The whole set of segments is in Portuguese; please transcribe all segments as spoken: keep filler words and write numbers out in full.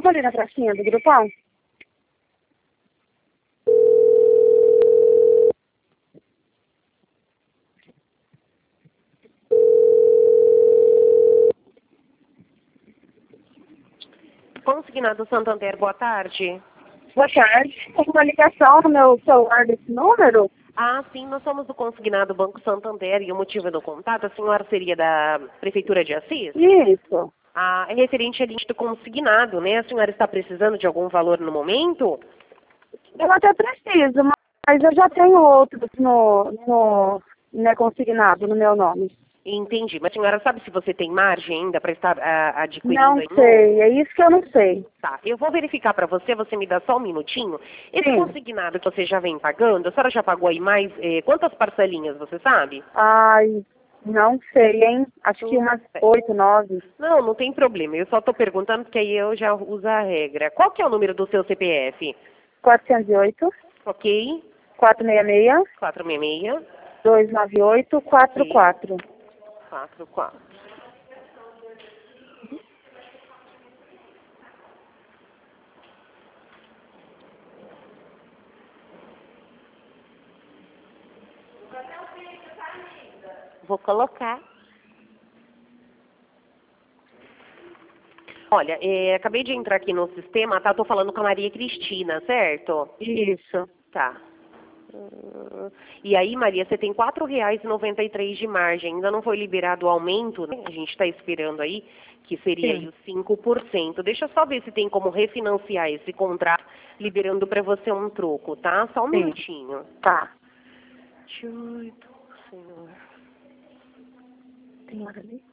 vou ali na pracinha do Grupão. Consignado Santander, boa tarde. Boa tarde. Tem uma ligação no meu celular desse número? Ah, sim, nós somos do Consignado Banco Santander e o motivo do contato, a senhora seria da Prefeitura de Assis? Isso. Ah, é referente à lista do consignado, né? A senhora está precisando de algum valor no momento? Eu até preciso, mas eu já tenho outros no, no, né, consignado no meu nome. Entendi. Mas a senhora sabe se você tem margem ainda para estar ah, adquirindo Não aí? sei, é isso que eu não sei. Tá, eu vou verificar para você, você me dá só um minutinho. Esse Sim. consignado que você já vem pagando, a senhora já pagou aí mais, eh, quantas parcelinhas, você sabe? Ai, não sei, hein? Acho que umas oito, nove. Não, não tem problema. Eu só estou perguntando porque aí eu já uso a regra. Qual que é o número do seu C P F? quatrocentos e oito, Ok. quatrocentos e sessenta e seis, quatrocentos e sessenta e seis, duzentos e noventa e oito, quarenta e quatro. quarenta e quatro. Vou colocar. Olha, é, acabei de entrar aqui no sistema, tá? Tô falando com a Maria Cristina, certo? Isso. Tá. Hum, E aí, Maria, você tem quatro reais e noventa e três de margem. Ainda não foi liberado o aumento, né? A gente está esperando aí, que seria aí Sim. os cinco por cento. Deixa eu só ver se tem como refinanciar esse contrato, liberando para você um troco, tá? Só um Sim. minutinho. Tá. vinte e oito, senhor. Tem hora ali?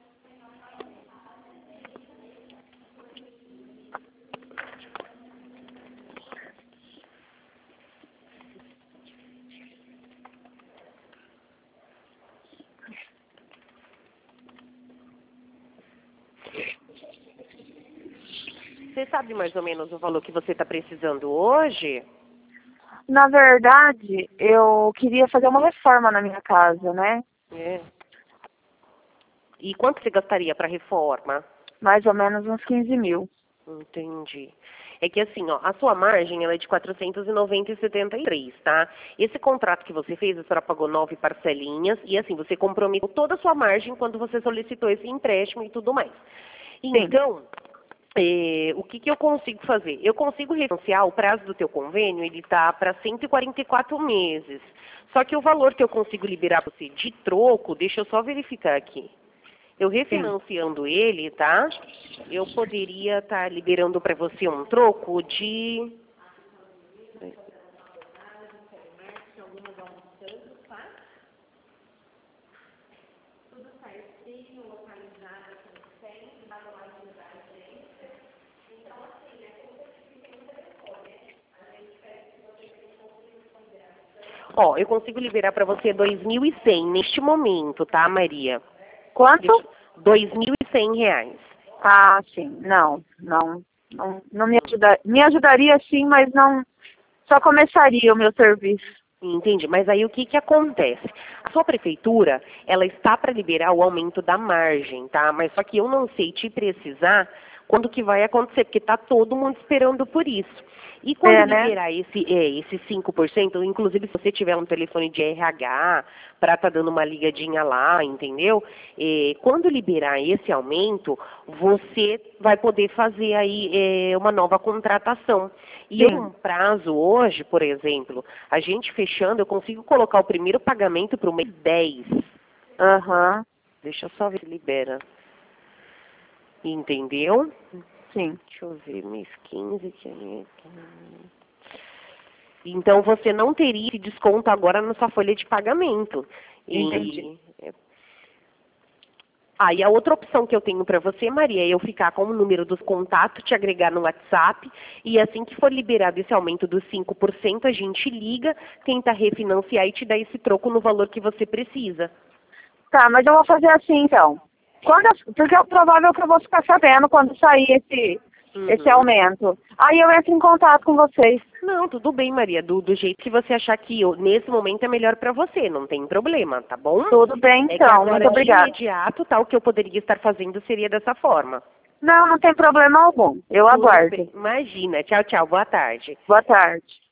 Você sabe mais ou menos o valor que você está precisando hoje? Na verdade, eu queria fazer uma reforma na minha casa, né? É. E quanto você gastaria para reforma? Mais ou menos uns quinze mil. Entendi. É que assim, ó, a sua margem ela é de quatrocentos e noventa e setenta e três, tá? Esse contrato que você fez, a senhora pagou nove parcelinhas e assim, você comprometeu toda a sua margem quando você solicitou esse empréstimo e tudo mais. Sim. Então, eh, o que, que eu consigo fazer? Eu consigo refinanciar o prazo do teu convênio, ele tá para cento e quarenta e quatro meses. Só que o valor que eu consigo liberar para você de troco, deixa eu só verificar aqui. Eu Sim. refinanciando ele, tá? Eu poderia estar liberando para você um troco de... Ó, eu consigo liberar para você dois mil e cem neste momento, tá, Maria? Quanto? Deixa- dois mil e cem reais. Ah, sim. Não, não. Não, não me ajudaria. Me ajudaria sim, mas não. Só começaria o meu serviço. Entendi, mas aí o que que acontece? A sua prefeitura, ela está para liberar o aumento da margem, tá? Mas só que eu não sei te precisar quando que vai acontecer, porque está todo mundo esperando por isso. E quando É, né? liberar esse, é, esse cinco por cento, inclusive se você tiver um telefone de R H, para estar dando uma ligadinha lá, entendeu? É, quando liberar esse aumento, você vai poder fazer aí é, uma nova contratação. E eu, Sim. um prazo hoje, por exemplo, a gente fechando, eu consigo colocar o primeiro pagamento para o mês dez. Aham. Deixa eu só ver se libera. Entendeu? Sim. Deixa eu ver, mês quinze. Que é... Então você não teria esse desconto agora na sua folha de pagamento. Entendi. E... Ah, e a outra opção que eu tenho para você, Maria, é eu ficar com o número dos contatos, te agregar no WhatsApp, e assim que for liberado esse aumento dos cinco por cento, a gente liga, tenta refinanciar e te dá esse troco no valor que você precisa. Tá, mas eu vou fazer assim então. Quando eu- porque é provável que eu vou ficar sabendo quando sair esse, Uhum. esse aumento. Aí eu entro em contato com vocês. Não, tudo bem, Maria, do, do jeito que você achar que eu- nesse momento é melhor para você, não tem problema, tá bom? Tudo bem É que então. agora, Muito de obrigada. imediato, tá, o que eu poderia estar fazendo seria dessa forma. Não, não tem problema algum. Eu Tudo aguardo. bem. Imagina. Tchau, tchau. Boa tarde. Boa tarde.